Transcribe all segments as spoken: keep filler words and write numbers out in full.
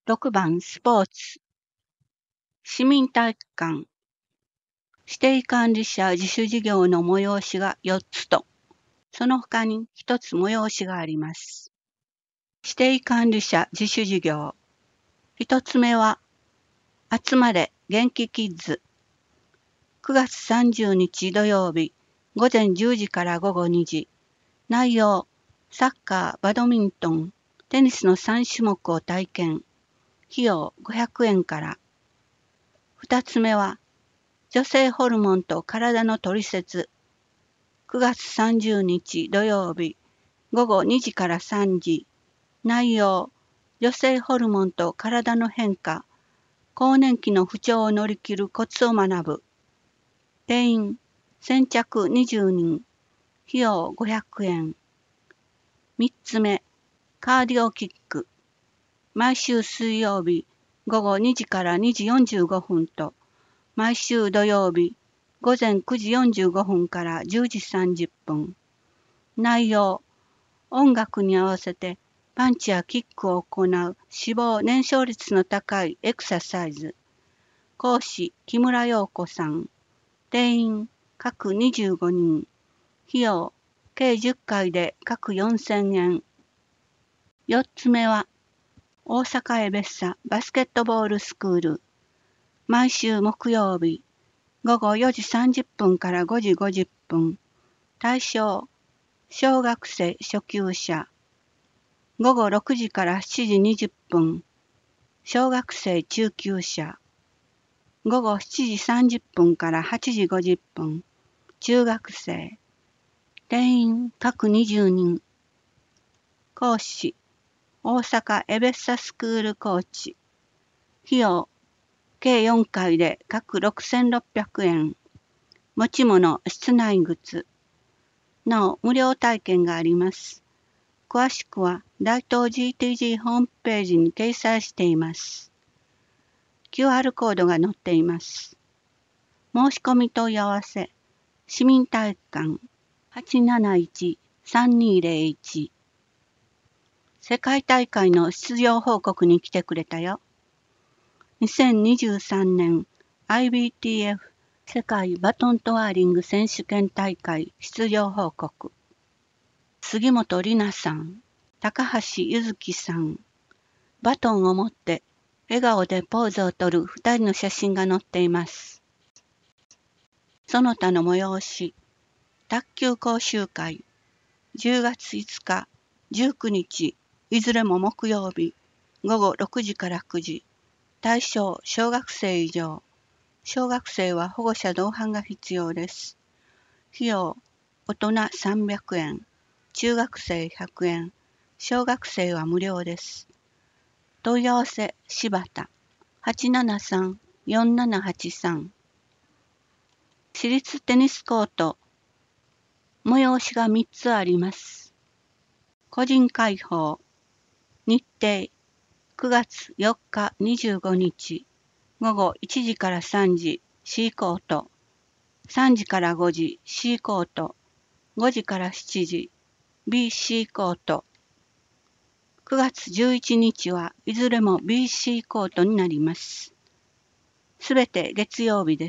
ろくばんスポーツ。市民体育館。指定管理者自主事業の催しがよっつと、その他にひとつ催しがあります。指定管理者自主事業。ひとつめは、集まれ元気キッズ。くがつさんじゅうにち土曜日、ごぜんじゅうじからごごにじ。内容、サッカー、バドミントン、テニスのさんしゅもくを体験。費用ごひゃくえんから。二つ目は、女性ホルモンと体のトリセツ。くがつさんじゅうにち土曜日、ごごにじからさんじ。内容、女性ホルモンと体の変化。更年期の不調を乗り切るコツを学ぶ。定員、先着にじゅうにん。費用ごひゃくえん。三つ目、カーディオキック。毎週水曜日、ごごにじからにじよんじゅうごふんと、毎週土曜日、ごぜんくじよんじゅうごふんからじゅうじさんじゅっぷん。内容、音楽に合わせてパンチやキックを行う脂肪燃焼率の高いエクササイズ。講師、木村陽子さん。定員、各にじゅうごにん。費用、計じゅっかいで各よんせんえん。四つ目は、大阪エベッサバスケットボールスクール。毎週木曜日、ごごよじさんじゅっぷんからごじごじゅっぷん。対象、小学生初級者。ごごろくじからしちじにじゅっぷん。小学生中級者。ごごしちじさんじゅっぷんからはちじごじゅっぷん。中学生。定員各にじゅうにん。講師、大阪エベッサスクールコーチ。費用、計よんかいで各ろくせんろっぴゃくえん。持ち物、室内靴。なお、無料体験があります。詳しくは、大東 ジーティージー ホームページに掲載しています。キューアール コードが載っています。申し込み問い合わせ、市民体育館 はちなないち さんにーぜろいち。世界大会の出場報告に来てくれたよ。にせんにじゅうさんねん アイビーティーエフ 世界バトントワーリング選手権大会出場報告。杉本里奈さん、高橋ゆずきさん、バトンを持って笑顔でポーズをとる二人の写真が載っています。その他の催し、卓球講習会、じゅうがついつか、じゅうくにち、いずれも木曜日、ごごろくじからくじ、対象小学生以上、小学生は保護者同伴が必要です。費用、大人さんびゃくえん、中学生ひゃくえん、小学生は無料です。問い合わせ、柴田、はちななさん よんななはちさん。私立テニスコート、催しがみっつあります。個人開放、日程、くがつよっかにじゅうごにち、ごごいちじからさんじ、C コート、さんじからごじ、C コート、ごじからしちじ、ビーシー コート。くがつじゅういちにちはいずれも ビーシー コートになります。すべて月曜日です。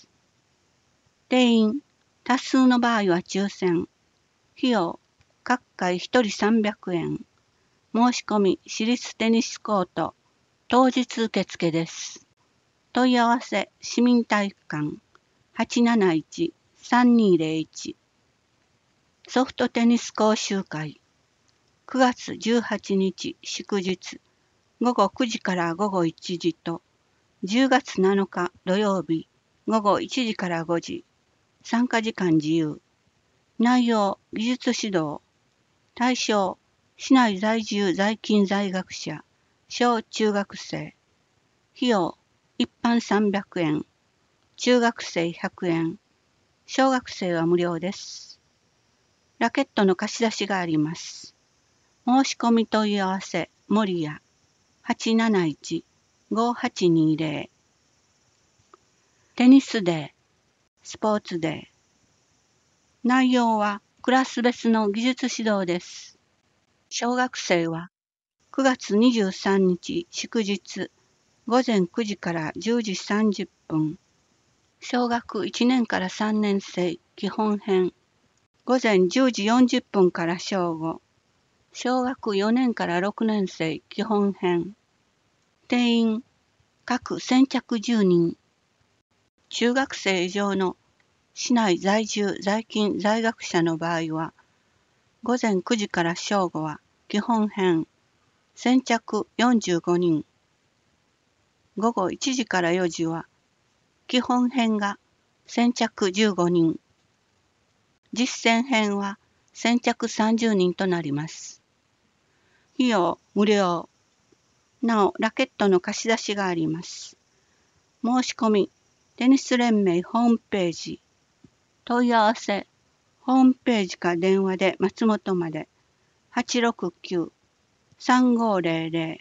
定員、多数の場合は抽選。費用、各回ひとりさんびゃくえん。申し込み、私立テニスコート。当日受付です。問い合わせ、市民体育館 はちなないち さんにーぜろいち。ソフトテニス講習会。くがつじゅうはちにち祝日、ごごくじからごごいちじと、じゅうがつなのか土曜日、ごごいちじからごじ、参加時間自由。内容、技術指導。対象、市内在住在勤在学者、小中学生。費用、一般さんびゃくえん、中学生ひゃくえん、小学生は無料です。ラケットの貸し出しがあります。申し込み問い合わせ、森谷 はちなないち ごはちにーぜろ。テニスデー、スポーツデー。内容はクラス別の技術指導です。小学生はくがつにじゅうさんにち祝日、ごぜんくじからじゅうじさんじゅっぷん。小学いちねんからさんねん生基本編。ごぜんじゅうじよんじゅっぷんから正午。小学よねんからろくねん生基本編。定員、各先着じゅうにん。中学生以上の市内在住在勤在学者の場合は、ごぜんくじから正午は基本編、先着よんじゅうごにん。午後いちじからよじは、基本編が先着じゅうごにん。実践編は先着さんじゅうにんとなります。費用無料。なお、ラケットの貸し出しがあります。申し込み、テニス連盟ホームページ。問い合わせ、ホームページか電話で松本まで。はちろくきゅう さんごーぜろぜろ。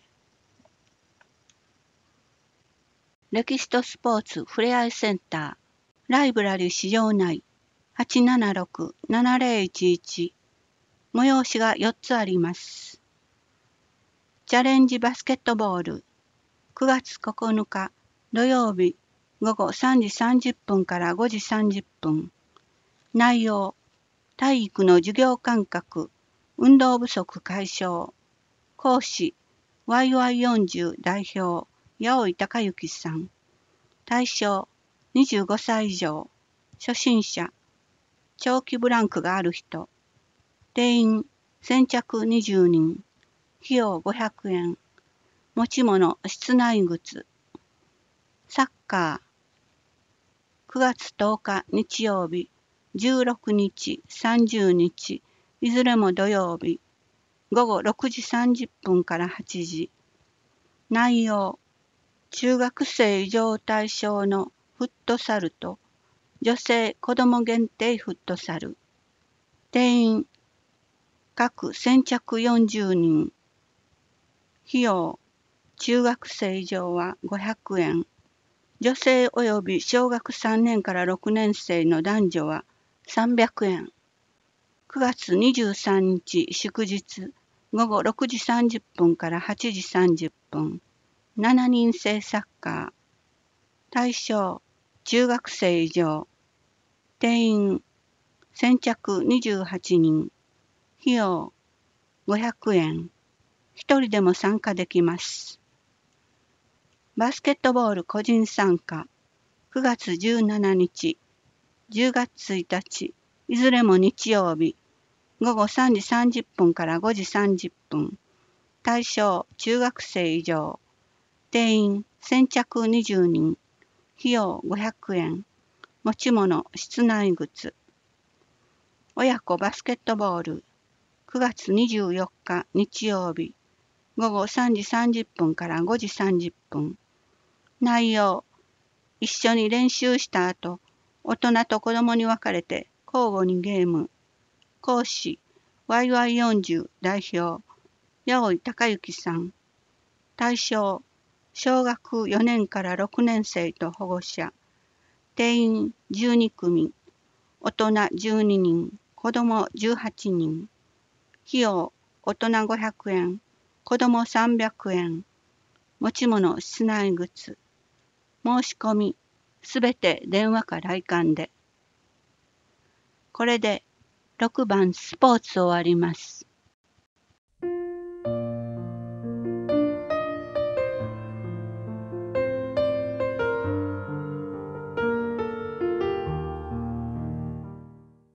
歴史とスポーツふれあいセンター。ライブラリ市場内。はちななろく ななぜろいちいち。催しがよっつあります。チャレンジバスケットボール。くがつここのか土曜日ごごさんじさんじゅっぷんからごじさんじゅっぷん。内容、体育の授業間隔、運動不足解消。講師、ワイワイよんじゅう 代表、八尾隆之さん。対象、にじゅうごさい以上。初心者、長期ブランクがある人。定員、先着にじゅうにん。費用ごひゃくえん。持ち物、室内靴。サッカー。くがつとおか日曜日、じゅうろくにち、さんじゅうにち、いずれも土曜日、ごごろくじさんじゅっぷんからはちじ。内容、中学生以上対象のフットサルと女性子ども限定フットサル。定員、各先着よんじゅうにん。費用、中学生以上はごひゃくえん。女性及び小学さんねんからろくねん生の男女はさんびゃくえん。くがつにじゅうさんにち祝日、ごごろくじさんじゅっぷんからはちじさんじゅっぷん。しちにん制サッカー。対象、中学生以上。定員、先着にじゅうはちにん。費用、ごひゃくえん。一人でも参加できます。バスケットボール個人参加。くがつじゅうしちにち、じゅうがつついたち、いずれも日曜日。ごごさんじさんじゅっぷんからごじさんじゅっぷん。対象、中学生以上。定員、先着にじゅうにん。費用ごひゃくえん。持ち物、室内靴。親子バスケットボール。くがつにじゅうよっか日曜日。ごごさんじさんじゅっぷんからごじさんじゅっぷん。内容、一緒に練習した後、大人と子供に分かれて交互にゲーム。講師、ワイワイよんじゅう 代表、八尾隆之さん。対象、小学よねんからろくねん生と保護者。定員じゅうにくみ。大人じゅうににん、子供じゅうはちにん。費用、大人ごひゃくえん、子供さんびゃくえん。持ち物、室内靴。申し込み、すべて電話か来館で。これでろくばんスポーツ終わります。